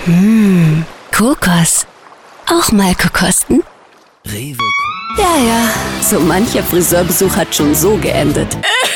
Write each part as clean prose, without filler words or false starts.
Kokos. Auch mal kokosten? Rewe. Ja, so mancher Friseurbesuch hat schon so geendet.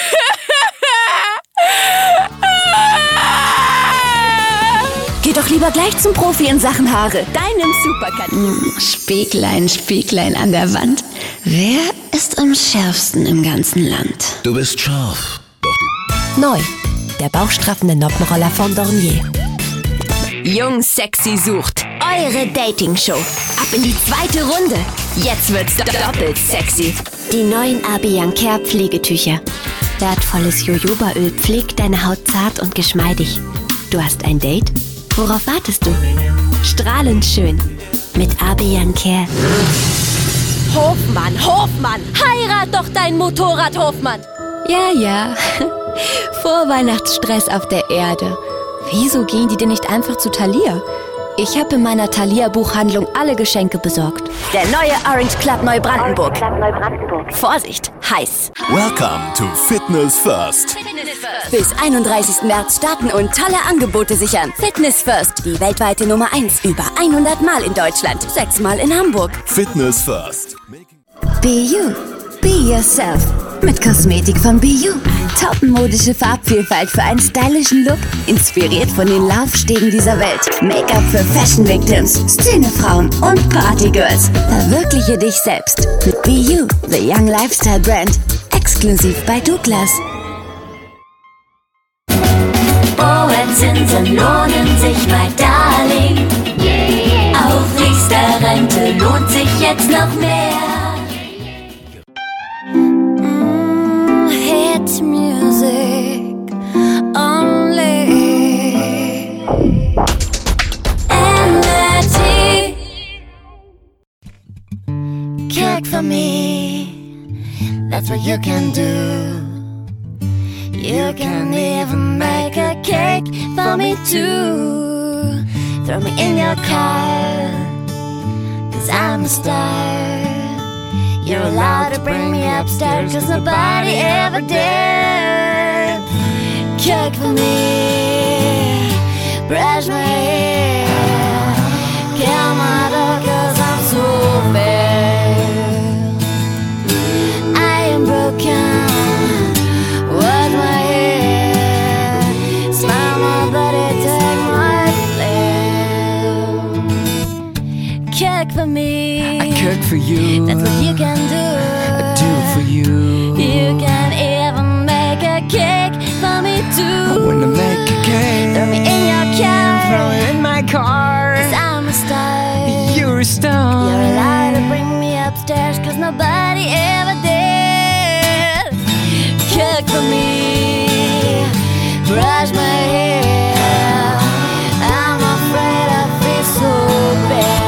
Geh doch lieber gleich zum Profi in Sachen Haare. Deinem Supercut. Spieglein, Spieglein an der Wand. Wer ist am schärfsten im ganzen Land? Du bist scharf. Doch Neu, der bauchstraffende Noppenroller von Dornier. Jung Sexy sucht eure Dating-Show. Ab in die zweite Runde. Jetzt wird's doppelt sexy. Die neuen Abian Care Pflegetücher. Wertvolles Jojobaöl pflegt deine Haut zart und geschmeidig. Du hast ein Date? Worauf wartest du? Strahlend schön mit Abian Care. Hofmann, heirat doch dein Motorrad, Hofmann. Ja. Vorweihnachtsstress auf der Erde. Wieso gehen die denn nicht einfach zu Thalia? Ich habe in meiner Thalia-Buchhandlung alle Geschenke besorgt. Der neue Orange Club Neubrandenburg. Vorsicht, heiß. Welcome to Fitness First. Bis 31. März starten und tolle Angebote sichern. Fitness First, die weltweite Nummer 1. Über 100 Mal in Deutschland, 6 Mal in Hamburg. Fitness First. Be you, be yourself. Mit Kosmetik von Be You. Topmodische Farbvielfalt für einen stylischen Look. Inspiriert von den Laufstegen dieser Welt. Make-up für Fashion Victims, Szenefrauen und Partygirls. Verwirkliche dich selbst mit Be You, the Young Lifestyle Brand. Exklusiv bei Douglas. Zinsen lohnen sich, my darling. Aufrichster Rente lohnt sich jetzt noch mehr. Hit music only. Energy. Cook for me. That's what you can do. You can even make a cake for me too. Throw me in your car, 'cause I'm a star. You're allowed to bring me upstairs, 'cause nobody ever did. Cook for me, brush my hair, kill my dog 'cause I'm so bad. I am broken. Cook for me. I cook for you. That's what you can do. I do for you. You can even make a cake for me too. I wanna make a cake. Throw me in your car. Throw it in my car. 'Cause I'm a star. You're a star. You're allowed to bring me upstairs, 'cause nobody ever did. Cook for me. Brush my hair. I'm afraid I feel so bad.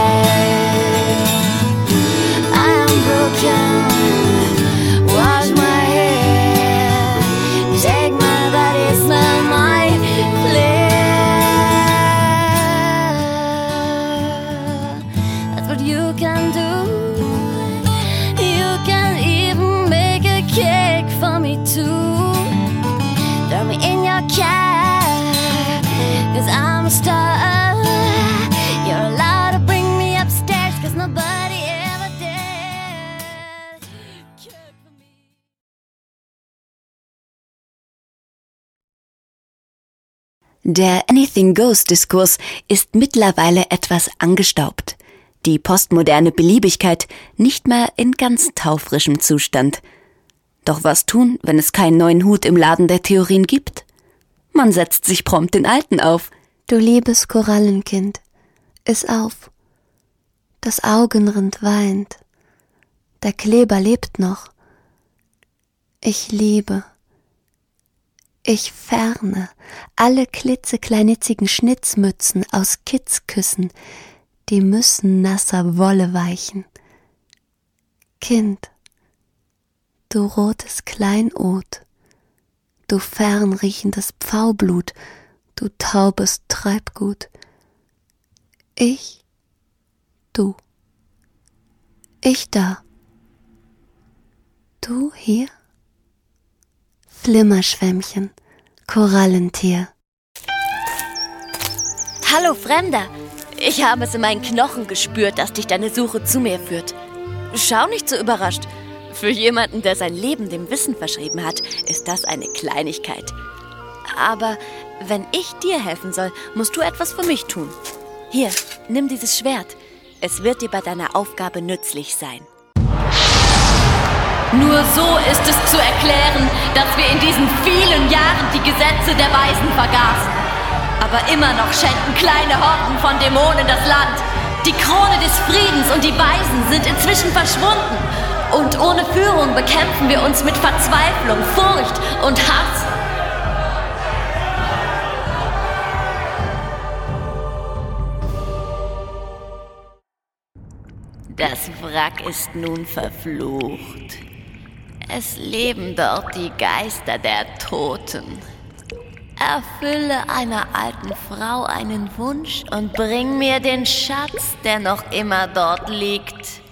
Wash my hair, take my body, smell my flair. That's what you can do. You can even make a cake for me too. Throw me in your car, 'cause I'm a star. You're allowed to bring me upstairs, 'cause nobody ever did. Der Anything-Goes-Diskurs ist mittlerweile etwas angestaubt. Die postmoderne Beliebigkeit nicht mehr in ganz taufrischem Zustand. Doch was tun, wenn es keinen neuen Hut im Laden der Theorien gibt? Man setzt sich prompt den alten auf. Du liebes Korallenkind, iss auf. Das Augenrind weint. Der Kleber lebt noch. Ich liebe. Ich ferne alle klitzekleinizigen Schnitzmützen aus Kitzküssen, die müssen nasser Wolle weichen. Kind, du rotes Kleinod, du fernriechendes Pfaublut, du taubes Treibgut. Ich, du, ich da, du hier. Flimmerschwämmchen, Korallentier. Hallo Fremder, Ich habe es in meinen Knochen gespürt, dass dich deine Suche zu mir führt. Schau nicht so überrascht. Für jemanden, der sein Leben dem Wissen verschrieben hat, ist das eine Kleinigkeit. Aber wenn ich dir helfen soll, musst du etwas für mich tun. Hier, nimm dieses Schwert. Es wird dir bei deiner Aufgabe nützlich sein. Nur so ist es zu erklären, dass wir in diesen vielen Jahren die Gesetze der Weisen vergaßen. Aber immer noch schenken kleine Horden von Dämonen das Land. Die Krone des Friedens und die Weisen sind inzwischen verschwunden. Und ohne Führung bekämpfen wir uns mit Verzweiflung, Furcht und Hass. Das Wrack ist nun verflucht. Es leben dort die Geister der Toten. Erfülle einer alten Frau einen Wunsch und bring mir den Schatz, der noch immer dort liegt.